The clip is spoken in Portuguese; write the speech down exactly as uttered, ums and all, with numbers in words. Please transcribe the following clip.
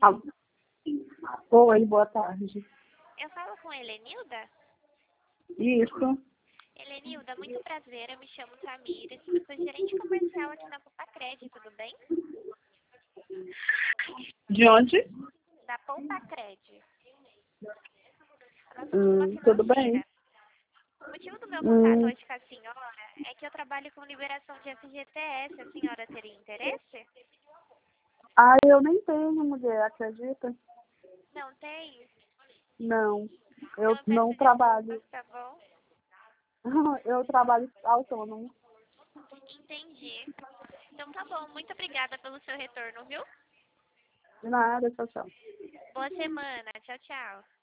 Ah, oi, boa tarde. Eu falo com a Helenilda? Isso. Helenilda, muito prazer, eu me chamo Tamires, eu sou gerente comercial aqui na Poupacred, tudo bem? De onde? Da Poupacred. Nós somos uma Hum, tudo bem? financeira. O motivo do meu contato Hum, hoje com a senhora é que eu trabalho com liberação de F G T S. A senhora teria interesse? ah, eu nem tenho mulher, acredita? Não tem? Não, Então eu eu peço não trabalho. desculpas, tá bom? Eu trabalho autônomo. Entendi. Então tá bom, muito obrigada pelo seu retorno, viu? De nada, tchau, tchau. Boa semana, tchau, tchau.